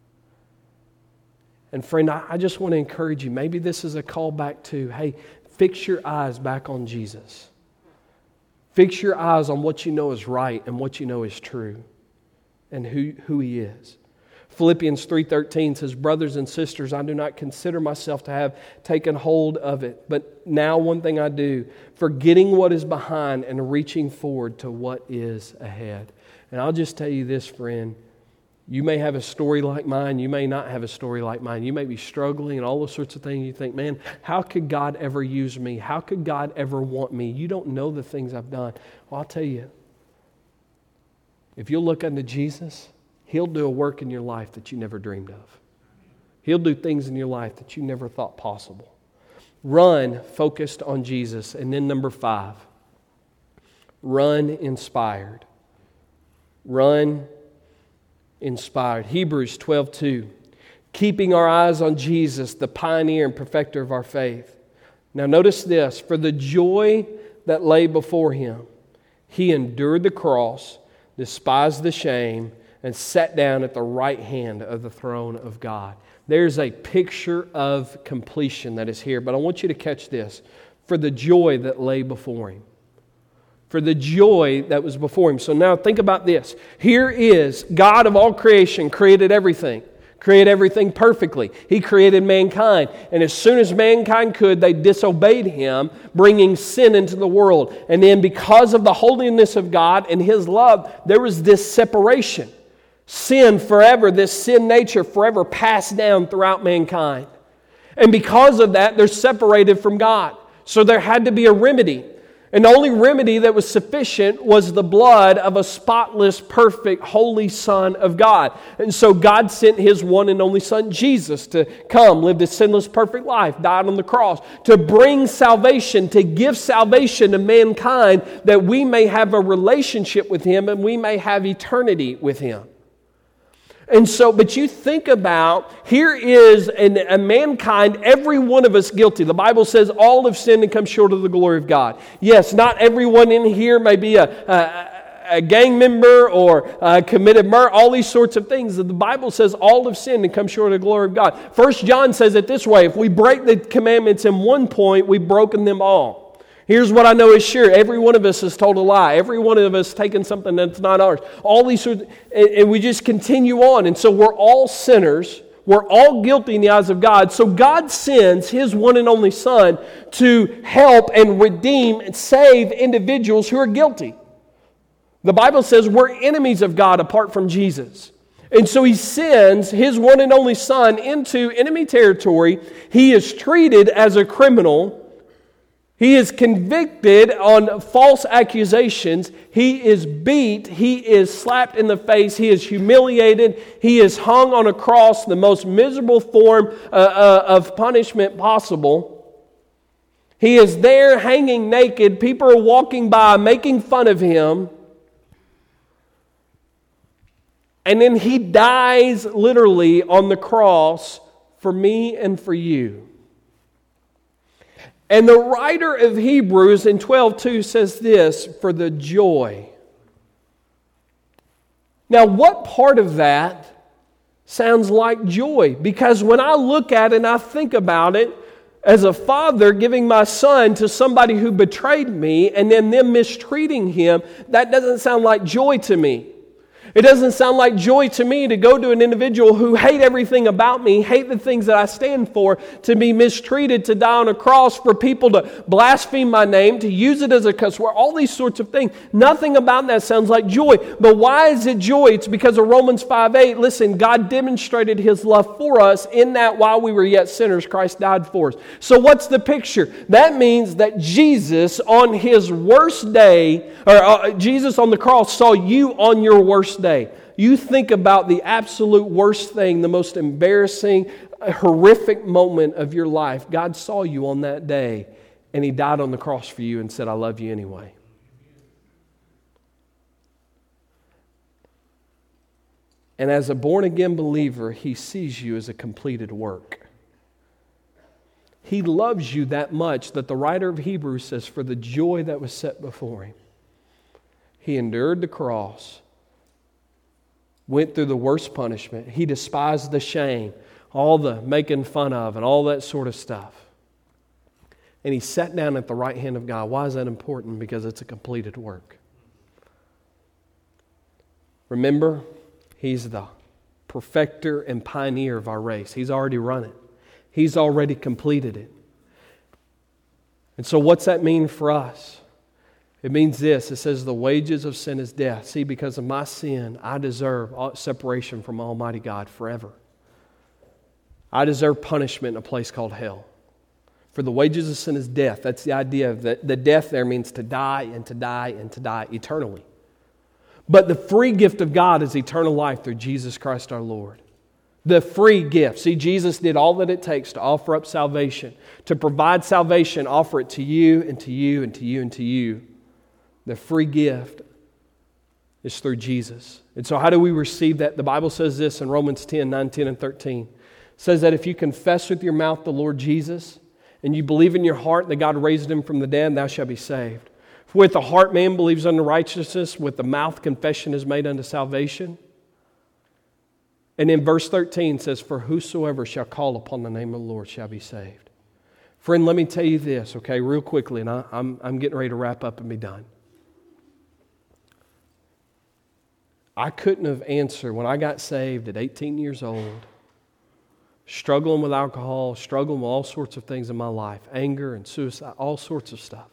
And friend, I just want to encourage you. Maybe this is a call back to, hey, fix your eyes back on Jesus. Fix your eyes on what you know is right and what you know is true and who, who He is. Philippians three thirteen says, brothers and sisters, I do not consider myself to have taken hold of it. But now one thing I do, forgetting what is behind and reaching forward to what is ahead. And I'll just tell you this, friend. You may have a story like mine. You may not have a story like mine. You may be struggling and all those sorts of things. You think, man, how could God ever use me? How could God ever want me? You don't know the things I've done. Well, I'll tell you, if you'll look unto Jesus, He'll do a work in your life that you never dreamed of. He'll do things in your life that you never thought possible. Run focused on Jesus. And then number five, run inspired. Run inspired. Hebrews twelve two. Keeping our eyes on Jesus, the pioneer and perfecter of our faith. Now notice this. For the joy that lay before Him, He endured the cross, despised the shame, and sat down at the right hand of the throne of God. There's a picture of completion that is here. But I want you to catch this. For the joy that lay before Him. For the joy that was before Him. So now think about this. Here is God of all creation, created everything. Created everything perfectly. He created mankind. And as soon as mankind could, they disobeyed Him, bringing sin into the world. And then because of the holiness of God and His love, there was this separation. Sin forever, this sin nature forever passed down throughout mankind. And because of that, they're separated from God. So there had to be a remedy. And the only remedy that was sufficient was the blood of a spotless, perfect, holy Son of God. And so God sent His one and only Son, Jesus, to come, live this sinless, perfect life, died on the cross, to bring salvation, to give salvation to mankind that we may have a relationship with Him and we may have eternity with Him. And so, but you think about, here is an, a mankind, every one of us guilty. The Bible says all have sinned and come short of the glory of God. Yes, not everyone in here may be a, a, a gang member or uh, committed murder, all these sorts of things. The Bible says all have sinned and come short of the glory of God. First John says it this way, if we break the commandments in one point, we've broken them all. Here's what I know is sure. Every one of us has told a lie. Every one of us has taken something that's not ours. All these sorts of, and, and we just continue on. And so we're all sinners. We're all guilty in the eyes of God. So God sends His one and only Son to help and redeem and save individuals who are guilty. The Bible says we're enemies of God apart from Jesus. And so He sends His one and only Son into enemy territory. He is treated as a criminal. He is convicted on false accusations. He is beat. He is slapped in the face. He is humiliated. He is hung on a cross, the most miserable form uh, uh, of punishment possible. He is there hanging naked. People are walking by, making fun of him. And then he dies literally on the cross for me and for you. And the writer of Hebrews in twelve two says this, for the joy. Now, what part of that sounds like joy? Because when I look at it and I think about it, as a father giving my son to somebody who betrayed me and then them mistreating him, that doesn't sound like joy to me. It doesn't sound like joy to me to go to an individual who hate everything about me, hate the things that I stand for, to be mistreated, to die on a cross, for people to blaspheme my name, to use it as a cuss word, all these sorts of things. Nothing about that sounds like joy. But why is it joy? It's because of Romans five eight. Listen, God demonstrated His love for us in that while we were yet sinners, Christ died for us. So what's the picture? That means that Jesus on His worst day, or uh, Jesus on the cross saw you on your worst day. You think about the absolute worst thing, the most embarrassing, horrific moment of your life. God saw you on that day, and He died on the cross for you and said, I love you anyway. And as a born-again believer, He sees you as a completed work. He loves you that much that the writer of Hebrews says, for the joy that was set before Him, He endured the cross, went through the worst punishment. He despised the shame, all the making fun of, and all that sort of stuff. And He sat down at the right hand of God. Why is that important? Because it's a completed work. Remember, He's the perfecter and pioneer of our race. He's already run it. He's already completed it. And so what's that mean for us? It means this. It says the wages of sin is death. See, because of my sin, I deserve separation from Almighty God forever. I deserve punishment in a place called hell. For the wages of sin is death. That's the idea of that. The death there means to die and to die and to die eternally. But the free gift of God is eternal life through Jesus Christ our Lord. The free gift. See, Jesus did all that it takes to offer up salvation. To provide salvation, offer it to you and to you and to you and to you. The free gift is through Jesus. And so how do we receive that? The Bible says this in Romans ten, nine, ten, and thirteen. It says that if you confess with your mouth the Lord Jesus, and you believe in your heart that God raised Him from the dead, thou shalt be saved. For with the heart man believes unto righteousness, with the mouth confession is made unto salvation. And in verse thirteen says, for whosoever shall call upon the name of the Lord shall be saved. Friend, let me tell you this, okay, real quickly, and I, I'm, I'm getting ready to wrap up and be done. I couldn't have answered when I got saved at eighteen years old, struggling with alcohol, struggling with all sorts of things in my life, anger and suicide, all sorts of stuff.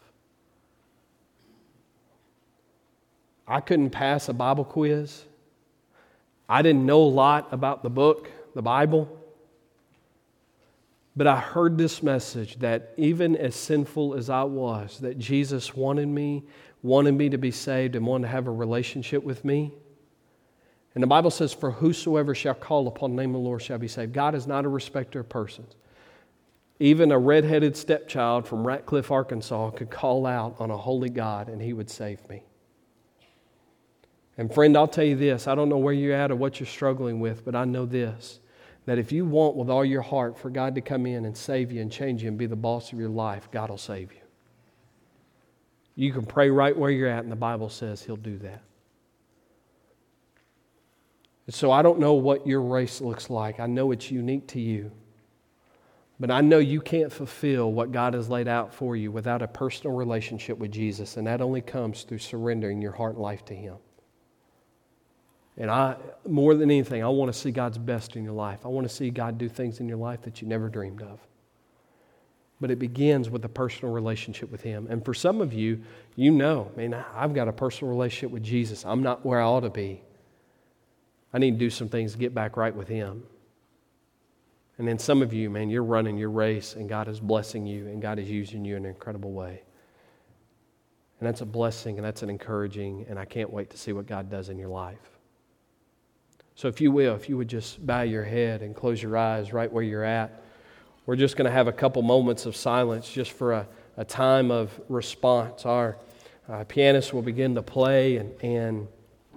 I couldn't pass a Bible quiz. I didn't know a lot about the book, the Bible. But I heard this message that even as sinful as I was, that Jesus wanted me, wanted me to be saved and wanted to have a relationship with me. And the Bible says, for whosoever shall call upon the name of the Lord shall be saved. God is not a respecter of persons. Even a redheaded stepchild from Ratcliffe, Arkansas could call out on a holy God and He would save me. And friend, I'll tell you this. I don't know where you're at or what you're struggling with, but I know this. That if you want with all your heart for God to come in and save you and change you and be the boss of your life, God will save you. You can pray right where you're at, and the Bible says He'll do that. And so I don't know what your race looks like. I know it's unique to you. But I know you can't fulfill what God has laid out for you without a personal relationship with Jesus. And that only comes through surrendering your heart and life to Him. And I, more than anything, I want to see God's best in your life. I want to see God do things in your life that you never dreamed of. But it begins with a personal relationship with Him. And for some of you, you know, man, I've got a personal relationship with Jesus. I'm not where I ought to be. I need to do some things to get back right with Him. And then some of you, man, you're running your race and God is blessing you and God is using you in an incredible way. And that's a blessing and that's an encouraging, and I can't wait to see what God does in your life. So if you will, if you would just bow your head and close your eyes right where you're at. We're just going to have a couple moments of silence just for a, a time of response. Our uh, pianist will begin to play, and, and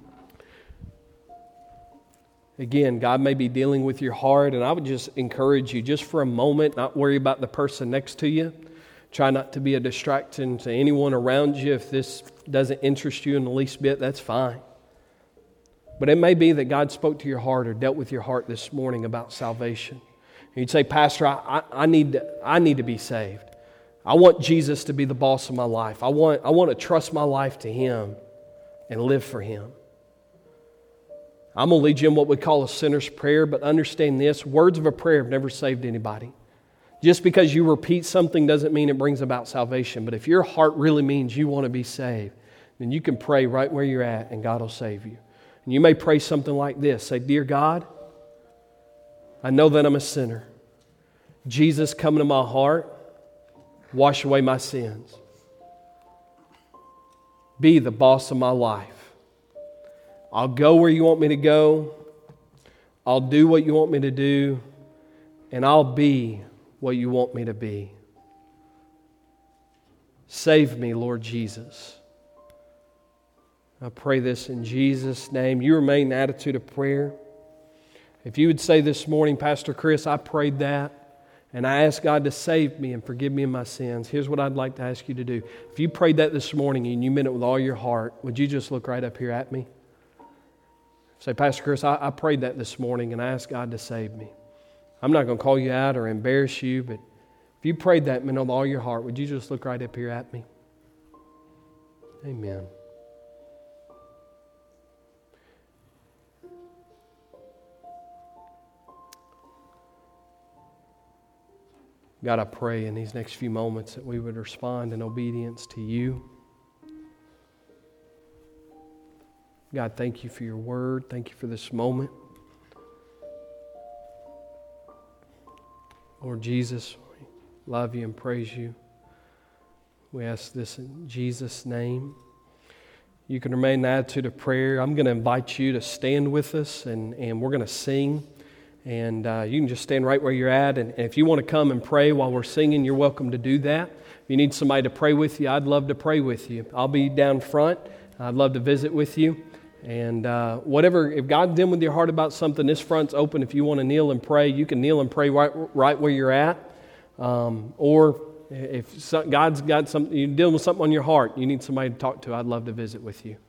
again, God may be dealing with your heart, and I would just encourage you, just for a moment, not worry about the person next to you. Try not to be a distraction to anyone around you. If this doesn't interest you in the least bit, that's fine. But it may be that God spoke to your heart or dealt with your heart this morning about salvation. And you'd say, Pastor, I, I, I need to, I need to be saved. I want Jesus to be the boss of my life. I want, I want to trust my life to Him and live for Him. I'm going to lead you in what we call a sinner's prayer, but understand this, words of a prayer have never saved anybody. Just because you repeat something doesn't mean it brings about salvation. But if your heart really means you want to be saved, then you can pray right where you're at and God will save you. And you may pray something like this. Say, Dear God, I know that I'm a sinner. Jesus, come into my heart. Wash away my sins. Be the boss of my life. I'll go where you want me to go. I'll do what you want me to do. And I'll be what you want me to be. Save me, Lord Jesus. I pray this in Jesus' name. You remain in the attitude of prayer. If you would say this morning, Pastor Chris, I prayed that, and I asked God to save me and forgive me of my sins. Here's what I'd like to ask you to do. If you prayed that this morning and you meant it with all your heart, would you just look right up here at me? Say, Pastor Chris, I, I prayed that this morning, and I asked God to save me. I'm not going to call you out or embarrass you, but if you prayed that man, with all your heart, would you just look right up here at me? Amen. God, I pray in these next few moments that we would respond in obedience to you. God, thank you for your word. Thank you for this moment. Lord Jesus, we love you and praise you. We ask this in Jesus' name. You can remain in the attitude of prayer. I'm going to invite you to stand with us, and, and we're going to sing. And uh, you can just stand right where you're at. And, and if you want to come and pray while we're singing, you're welcome to do that. If you need somebody to pray with you, I'd love to pray with you. I'll be down front. I'd love to visit with you. And uh, whatever, if God's dealing with your heart about something, this front's open. If you want to kneel and pray, you can kneel and pray right, right where you're at. Um, or if some, God's got something, you're dealing with something on your heart, you need somebody to talk to, I'd love to visit with you.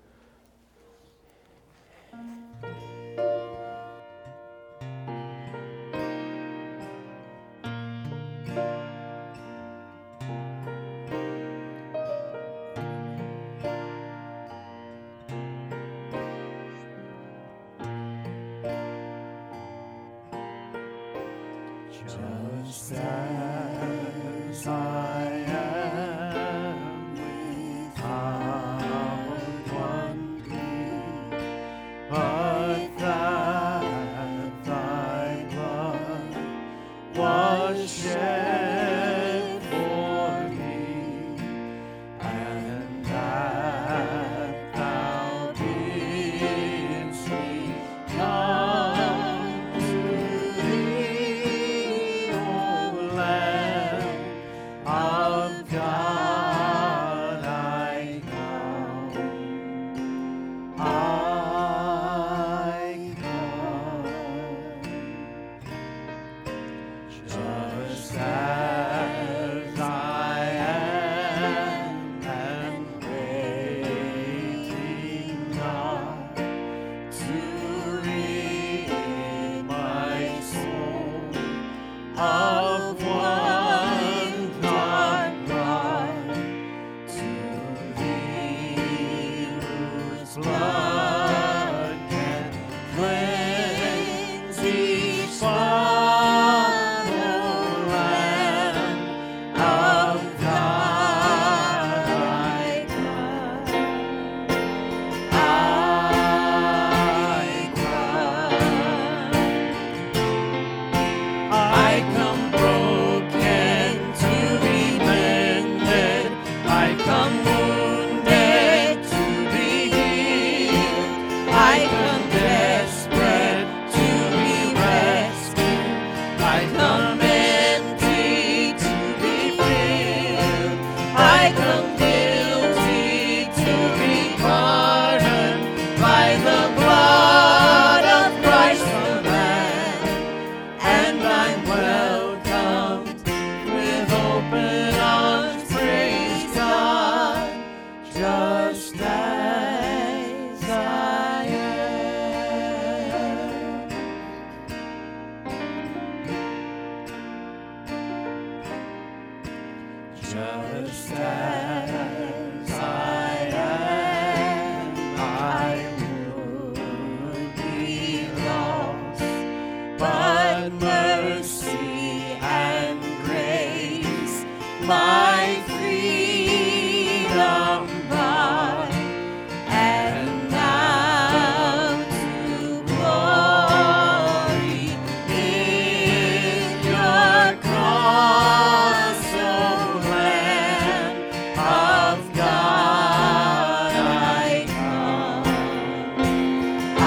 Just as I am without one plea, but that thy blood was shed for me, and that thou bidst me come to thee, O Lamb of God, I come, I come, just as just as I am. I would be lost, but mercy and grace my freedom brought, and now to glory in your cause, O Lamb of God, I come. I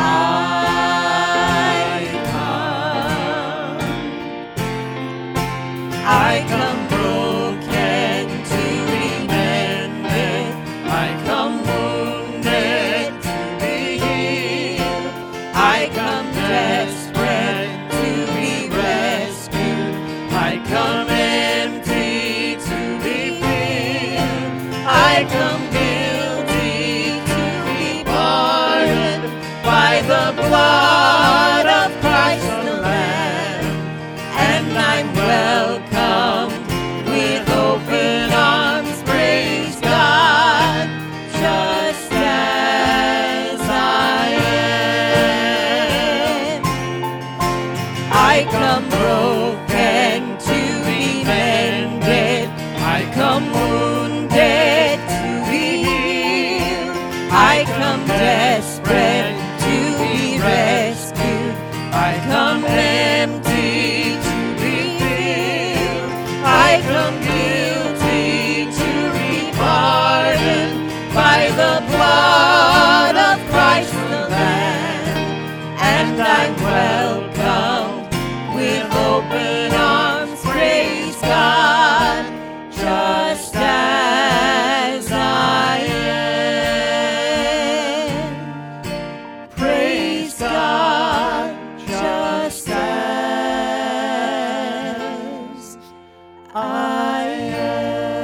come. I come broken to be mended. I come wounded to be healed. I come desperate to be rescued. I come empty to be filled. I come guilty to be pardoned by the blood of Christ the Lamb. And I'm welcome with open arms, praise God, just as I am. I come broken to be mended. I come wounded to be healed. I come desperate to be rescued. I come empty to be filled. I come guilty to be pardoned by the blood of Christ the Lamb. And I'm welcome with open arms, praise God, just as I am. Praise God, just as I am.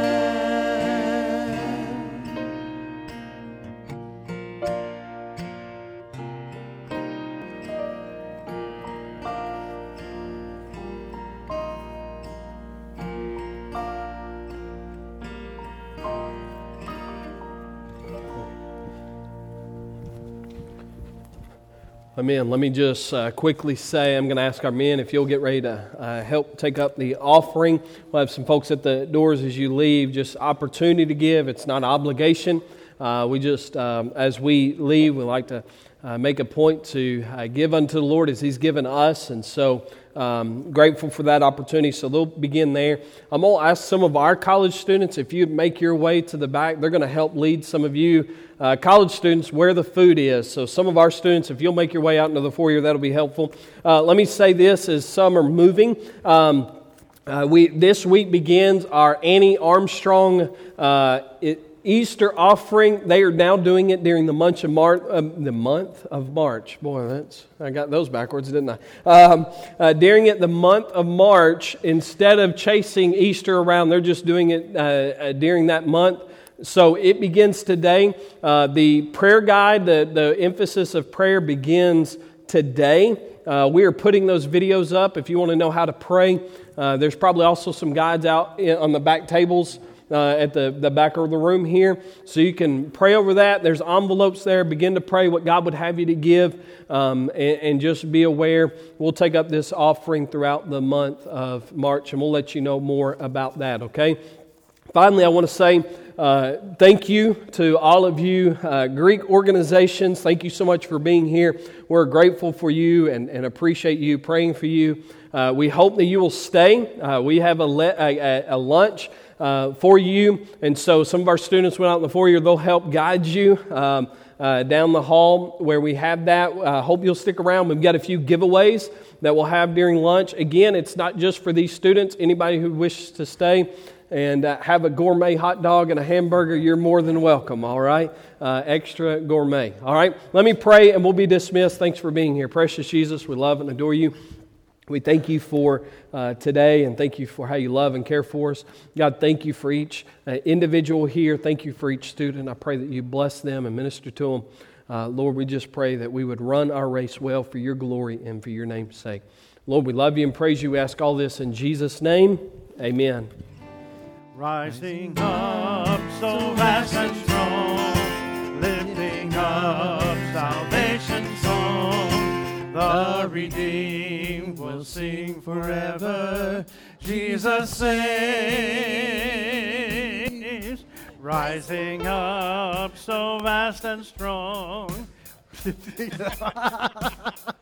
Amen. Let me just uh, quickly say, I'm going to ask our men if you'll get ready to uh, help take up the offering. We'll have some folks at the doors as you leave. Just opportunity to give. It's not obligation. Uh, we just, um, as we leave, we like to uh, make a point to uh, give unto the Lord as He's given us. And so um, grateful for that opportunity. So they'll begin there. I'm going to ask some of our college students, if you'd make your way to the back, they're going to help lead some of you Uh, college students where the food is. So some of our students, if you'll make your way out into the foyer, that'll be helpful. Uh, let me say this as some are moving. Um, uh, we this week begins our Annie Armstrong uh, it, Easter offering. They are now doing it during the month of March. Uh, the month of March. Boy, that's I got those backwards, didn't I? Um, uh, during it the month of March, instead of chasing Easter around, they're just doing it uh, uh, during that month. So it begins today. Uh, the prayer guide, the, the emphasis of prayer begins today. Uh, we are putting those videos up. If you want to know how to pray, uh, there's probably also some guides out in, on the back tables uh, at the, the back of the room here. So you can pray over that. There's envelopes there. Begin to pray what God would have you to give, um, and, and just be aware. We'll take up this offering throughout the month of March, and we'll let you know more about that, okay? Finally, I want to say uh, thank you to all of you uh, Greek organizations. Thank you so much for being here. We're grateful for you and, and appreciate you, praying for you. Uh, we hope that you will stay. Uh, we have a, le- a, a lunch uh, for you. And so some of our students went out in the foyer. They'll help guide you um, uh, down the hall where we have that. I uh, hope you'll stick around. We've got a few giveaways that we'll have during lunch. Again, it's not just for these students. Anybody who wishes to stay and uh, have a gourmet hot dog and a hamburger, you're more than welcome, all right? Uh, extra gourmet, all right? Let me pray and we'll be dismissed. Thanks for being here. Precious Jesus, we love and adore you. We thank you for uh, today, and thank you for how you love and care for us. God, thank you for each uh, individual here. Thank you for each student. I pray that you bless them and minister to them. Uh, Lord, we just pray that we would run our race well for your glory and for your name's sake. Lord, we love you and praise you. We ask all this in Jesus' name. Amen. Rising up so vast and strong, lifting up salvation's song. The redeemed will sing forever. Jesus saves. Rising up so vast and strong.